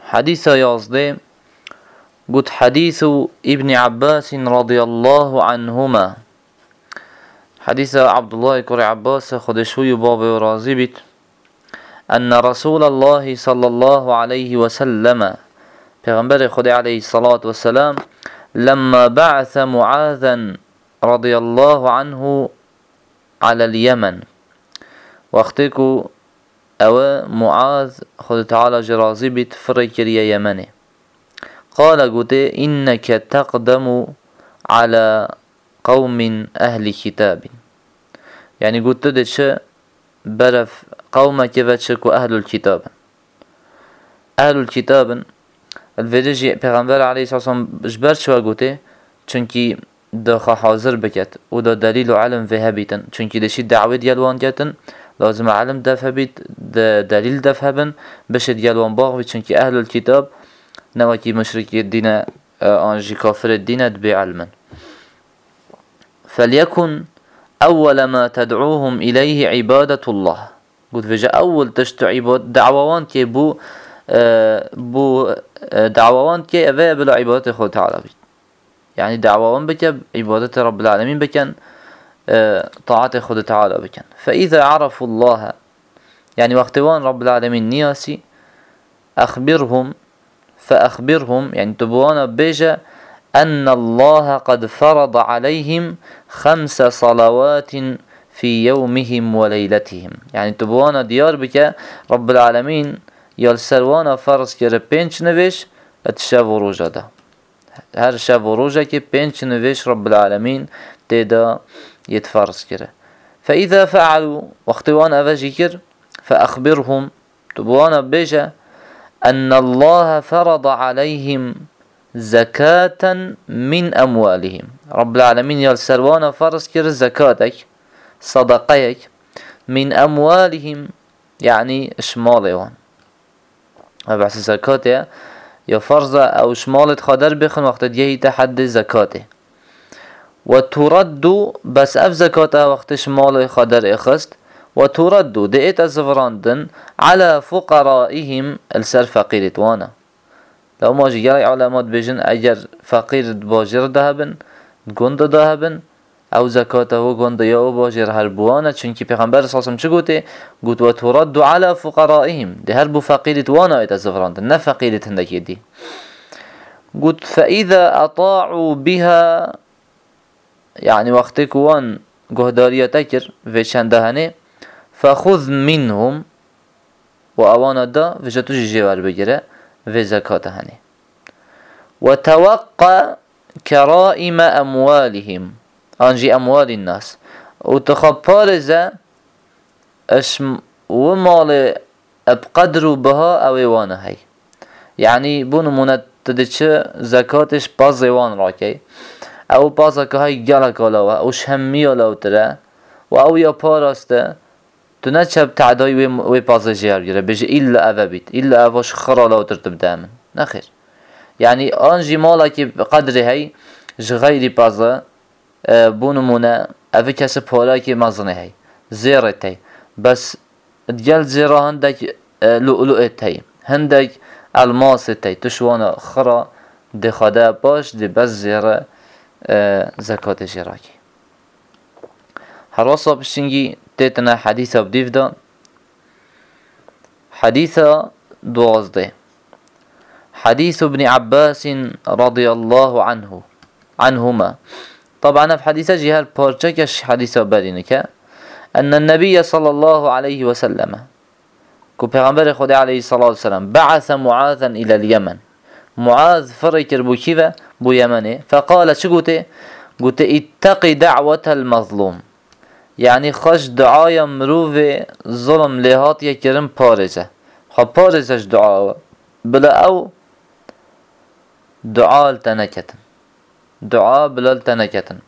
حديث يازده قد حديث ابن عباس رضي الله عنهما. حديث عبد الله كري عباس خدشوي باب ورازي بيت أن رسول الله صلى الله عليه وسلم پیغمبر خدا عليه الصلاة والسلام لما بعث معاذا رضي الله عنه على اليمن وقتكو او معاذ خدا تعالى جرازي بيت فريكريا يمني قال قلت إنك تقدم على قوم أهل كتاب، يعني قلت دش برف قومك وشكو أهل الكتاب. أهل الكتاب الفيديجي پیغمبر عليه الصلاة والسلام جبر شو قلت چونكي دخا حاضر بكت ودا دليل وعلم فيها بيتن، چونكي دشي دعوة ديالوان كتن لازم علم دفع بيت دليل دفع بن بش ديالوان باغ بيت، چونكي أهل الكتاب نواكي مشرك الدين آنجي كافر الدين بعلما. فليكن أول ما تدعوهم إليه عبادة الله. قلت فجأة أول تشتو عباد دعوان كي بو دعوان كي أبا بلا عبادة خود تعالى بيت، يعني دعوان بك عبادة رب العالمين بكن طاعة خود تعالى بكن. فإذا عرفوا الله، يعني وقتوان رب العالمين نياسي فأخبرهم يعني تبوانا بيجا أن الله قد فرض عليهم 5 صلوات في يومهم وليلتهم، يعني تبوانا ديار بك رب العالمين يالسروانا فرض كره 5 نوش اتشاب وروجا ده، هر شب وروجا كي 5 نوش رب العالمين تيدا يتفرض كره. فإذا فعلوا وقتوان أفاجي كر فأخبرهم تبوانا بيجا أن الله فرض عليهم زكاة من أموالهم، رب العالمين يالسروانا فرض كر زكاتك صدقيك من أموالهم، يعني شمالهم بحث زكاته يا فرضة أو شمالة خدر بخن وقت ديه تحد زكاته، وترد بس أف زكاته وقت شمال خدر اخست وترد دئت الزفراندن على فقرائهم السر فقير وانا. لو ما جيري علامات بيجن اجر فقير باجر دهبن گند دهبن او زكاته و گند ياو باجر هربوانا، چونكي پیغمبر صلى الله عليه وسلم چه گوته؟ گوت وترد على فقرائهم، ده هربو فقير وانا ايت الزفراندن نه فقير هندكي دي. قلت فإذا أطاعوا بها، يعني وقتك وان قهدارية تكر في شندهنه فخذ منهم وأوانا دا في جتوش جوار بگره في زكاتهنه وتوقع كرائم أموالهم، أنجي أموال الناس وتخبارزة ومال بقدر بها أويوانا هاي، يعني بونو منتدش زكاتش بازيوان راكي او بازا که های گله کلاوه او شهمی لو تره و او یا پارسته تو نه چه تعدای وی بازا جیار گیره بجه ایلا اوه بیت ایلا اوهش خرا لو ترتب دامن نخیر، يعني آنجی مالا که قدره هی جغیری بازا بونمونه اوه کسی پالا که مزنه هی زیرت هی بس دیل زیره هندک لؤلؤت هی هندک الماست هی تشوانا خرا دخاده باش دی بس زیره زكاة شراكي. حراسة بشنجي تيتنا حديثة بديف دا حديثة دوازده حديث ابن عباس رضي الله عنهما. طبعا في حديثة جهال بارجكش حديثة بالينك أن النبي صلى الله عليه وسلم كو پیغمبر خدا عليه الصلاة والسلام بعث معاذا إلى اليمن، معاذ فريكر بو كيفا بو يمني فقال شو قلت؟ قلت اتقي دعوة المظلوم، يعني خش دعايا مروف ظلم لهات يكرم بارزة خب بارزش دعاء بلا او دعاء التنكتن دعاء بلا التنكتن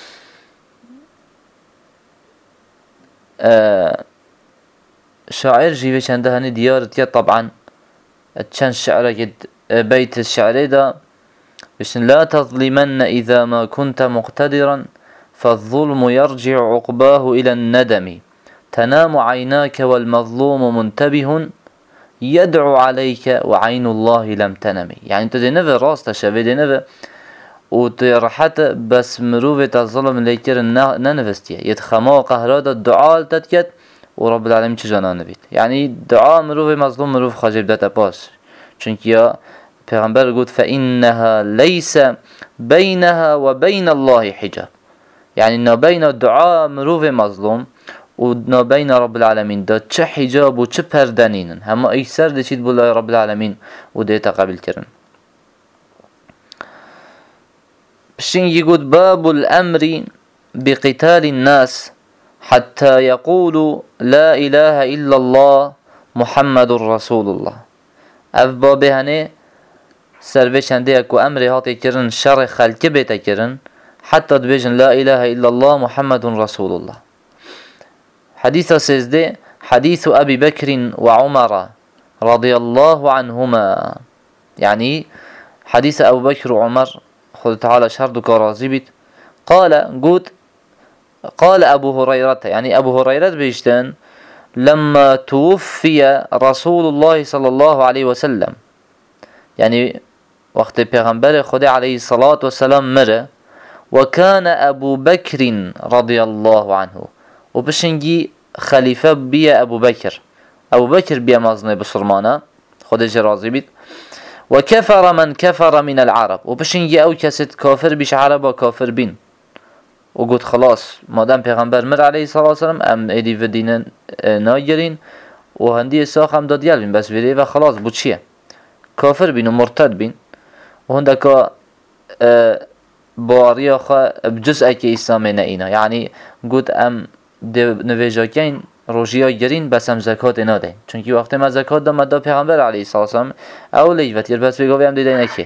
شاعر جيبه چنده هني ديارت طبعا چند شعره جد بيت الشعر ده بسن لا تظلمن إذا ما كنت مقتدرا فالظلم يرجع عقباه إلى الندم، تنام عيناك والمظلوم منتبه يدعو عليك وعين الله لم تنمي. يعني انت دي نفي راست شوي دي نفي وترحت بس مروفة الظلم اللي كرن ننفستيه يتخما قهرادا الدعاء تتكت ورب العالمين چجانا نبيت. يعني دعاء مروفة مظلوم مروف خجب داتا باس چونك يا پیغمبر قلت فإنها ليس بينها وبين الله حجاب. يعني انه بين الدعاء مروفة مظلوم و بين رب العالمين دا چه حجاب و چه پردنينن هما اكسر دي چيد بولا رب العالمين و ديتا قبل كرن. بشين يقول باب الأمر بقتال الناس حتى يقولوا لا إله إلا الله محمد رسول الله. اف بابه هنه سروشن ده اكو امر هاتي كرن شر خلق بيتا كرن حتى تبيجن لا إله إلا الله محمد رسول الله. حديث سيزده حديث أبي بكر وعمر رضي الله عنهما. يعني حديث أبو بكر وعمر خذ تعالى شهردك راضي بيت قال أبو هريرة. يعني أبو هريرة بيجتن لما توفي رسول الله صلى الله عليه وسلم. يعني وقت پیغمبر خدا عليه الصلاة والسلام مره وكان أبو بكر رضي الله عنه وبشنجي خليفة بيا أبو بكر بيا مازنه بسرمانه خدا جرازي بيت وكفر من كفر من العرب وبشنجي أو كست كافر بيش عرب كافر بين وقلت خلاص مادام پیغمبر مر عليه الصلاة والسلام ام ايدي في دين ناجرين وهندي ساخ هم داد يلبين بس بيدي و خلاص بود چيه كافر بين ومرتد بين وهندك باريا خا بجزء كي اسلامي نئينا. يعني قلت ام نویجاکین روژیا گرین بس هم زکات نادین چونکی وقتی ما زکات دام دا پیغمبر علیه الصلاة والسلام اولی و تیر بس بگویم دیدین اکی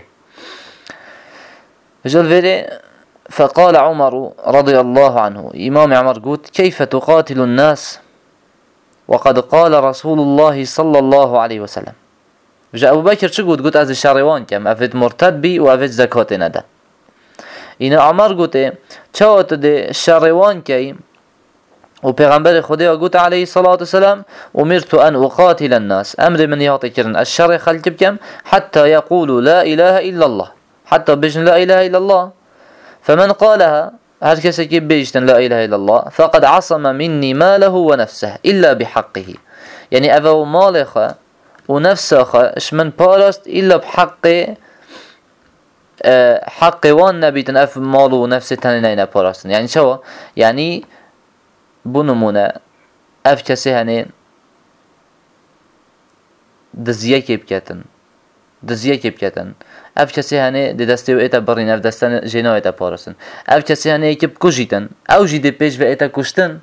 جل ویلی فقال عمر رضي الله عنه امام عمر قلت كيف تقاتل الناس وقد قال رسول الله صلى الله عليه وسلم. جاء ابو بكر چه قلت از شروان کم افت مرتد بی و افت زکات نده. این عمر قلت چاوت ده شروان کم و پیغمبر خدا قلت عليه الصلاة والسلام أمرت أن أقاتل الناس أمر من يعطي كرن الشر خلق بكم حتى يقولوا لا إله إلا الله حتى بجن لا إله إلا الله فمن قالها هر کسی که بیشتن لا إله إلا الله فقد عصم مني ماله ونفسه إلا بحقه. يعني أفو مالخه ونفسه اش من باراست إلا بحق حق وان نبيتن اف ماله ونفسه تنين باراستن. يعني شو يعني bu numune ev kesi hani diziye kepketin ev kesi hani de destev eta barin ev destan jena eta parasın ev kesi hani ekip kujitin ev jide pej ve eta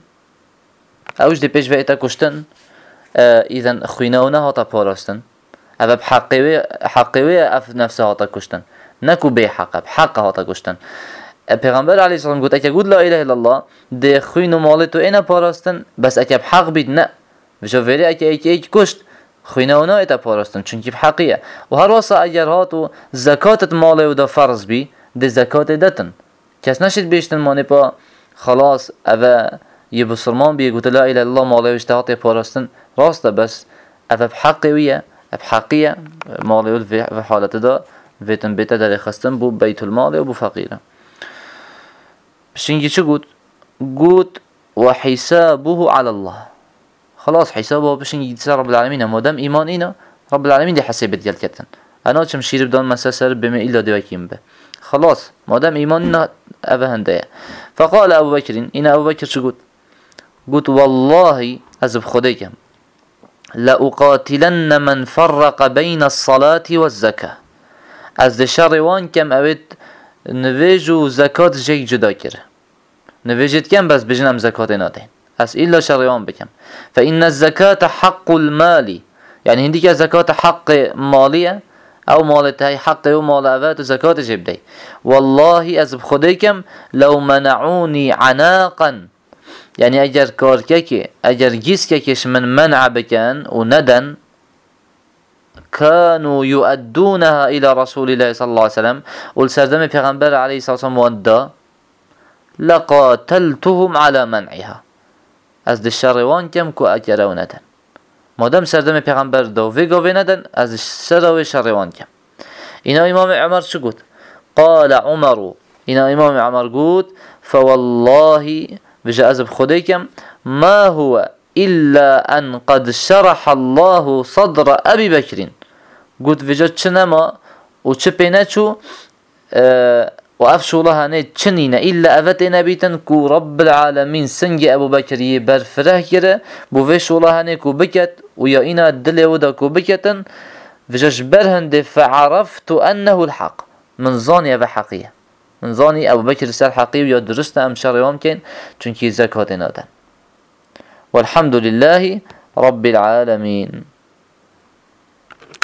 kuştun idan khuynauna hata parasın ev haqqi ev nefse hata kuştun naku be haqq hata kuştun. پیغمبر علیه السلام گفت اگه گفت لا اله الا الله ده خوین و مال تو اینا پاراستن بس اگه بحق بید نه بشو ولی اگه کشت خوینه اونا ایتا پاراستن چونکی بحقیه و هر واسه اگر هاتو زکاتت مال و ده فرض بی ده زکات دتن کس نشید بیشتن مانه پا خلاص اوه یه بسرمان بیه گفت لا اله الا الله مال و اشتهات پاراستن راسته بس اوه بحقیه مال و حالت دا ویتن بیتا در خستن بو بیت المال و بو فقیره. بشينجي شو قلت وحسابه على الله خلاص حسابه بشينجي تسار رب العالمين ما دام إيماننا رب العالمين دي حساب ديال كتن أنا كم شير بدون مساسر بما إلا دواكيم به خلاص ما دام إيماننا أبهن ديا. فقال أبو بكر إن أبو بكر شو قلت والله أزب خديكم لأقاتلن من فرق بين الصلاة والزكاة. از شروان كم أبد نویجو زکات جای جدا کره نویجت کم بس بجنم زکات نادین از ایلا شریان بکم فإن الزکات حق المالی. يعني هندی که زکات حق مالیه او مالتهای حق و مال اوت و زکات جبدی والله از بخودیکم لو منعوني عناقا. يعني اگر کارکه اگر گیسکش من منع بکن و ندن كانوا يؤدونها إلى رسول الله صلى الله عليه وسلم والسردم پیغمبر عليه الصلاة والسلام ودا لقاتلتهم على منعها از الشروان كم كو أكرونة مادام سردم پیغمبر دا و گاوه ندن از سر و شروان کم. اینا امام عمر چه گفت؟ قال عمر، اینا امام عمر گفت فوالله بجا از بخدای کم ما هو إلا أن قد شرح الله صدر أبي بكر. قلت بجد چنما و چه پینچو و افشو الله هنه چنين إلا أفتنا بيتن كو رب العالمين سنج أبو بكر برفره كره بو فيشو الله هنه كو بكت ويا إنا الدل ودا كو بكتن فجاش برهند فعرفت أنه الحق من ظاني أبو حقية، من ظاني أبو بكر سر حقية ويا درسنا أم شريوام كين چونكي زكاة نادن. والحمد لله رب العالمين.